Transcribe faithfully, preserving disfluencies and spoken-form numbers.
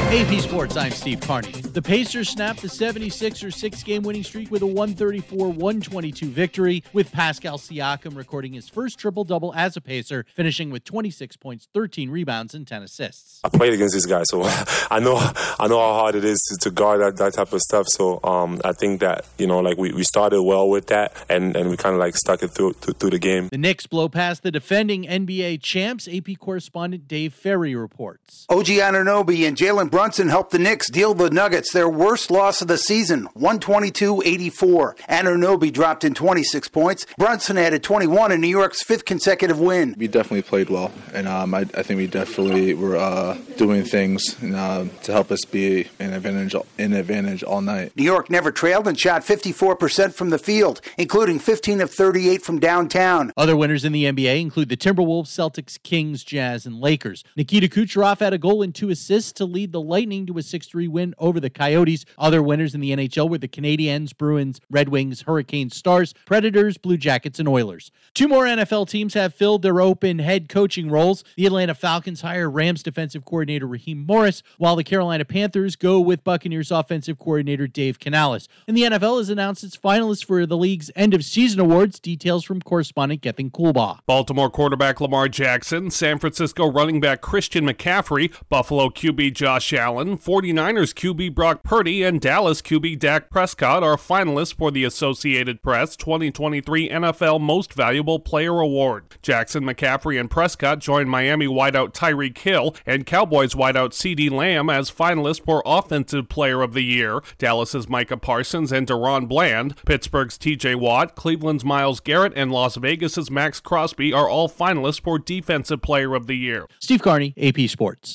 A P Sports, I'm Steve Carney. The Pacers snapped the seventy-sixers six-game winning streak with a one thirty-four one twenty-two victory, with Pascal Siakam recording his first triple-double as a Pacer, finishing with twenty-six points, thirteen rebounds, and ten assists. I played against these guys, so I know I know how hard it is to, to guard that, that type of stuff. So um, I think that, you know, like we, we started well with that, and, and we kind of like stuck it through, through through the game. The Knicks blow past the defending N B A champs. A P correspondent Dave Ferry reports. O G Anunoby and Jalen Brunson helped the Knicks deal the Nuggets their worst loss of the season, one twenty-two eighty-four. Anunoby dropped in twenty-six points. Brunson added twenty-one in New York's fifth consecutive win. We definitely played well, and um, I, I think we definitely were uh, doing things uh, to help us be an advantage, an advantage all night. New York never trailed and shot fifty-four percent from the field, including fifteen of thirty-eight from downtown. Other winners in the N B A include the Timberwolves, Celtics, Kings, Jazz, and Lakers. Nikita Kucherov had a goal and two assists to lead the Lightning to a six three win over the Coyotes. Other winners in the N H L were the Canadiens, Bruins, Red Wings, Hurricanes, Stars, Predators, Blue Jackets, and Oilers. Two more N F L teams have filled their open head coaching roles. The Atlanta Falcons hire Rams defensive coordinator Raheem Morris, while the Carolina Panthers go with Buccaneers offensive coordinator Dave Canales. And the N F L has announced its finalists for the league's end-of-season awards. Details from correspondent Gethin Coolbaugh. Baltimore quarterback Lamar Jackson, San Francisco running back Christian McCaffrey, Buffalo Q B Josh Allen, 49ers Q B Brock Purdy, and Dallas Q B Dak Prescott are finalists for the Associated Press twenty twenty-three N F L Most Valuable Player Award. Jackson, McCaffrey, and Prescott joined Miami wideout Tyreek Hill and Cowboys wideout CeeDee Lamb as finalists for Offensive Player of the Year. Dallas's Micah Parsons and Deron Bland, Pittsburgh's T J Watt, Cleveland's Myles Garrett, and Las Vegas's Max Crosby are all finalists for Defensive Player of the Year. Steve Carney, A P Sports.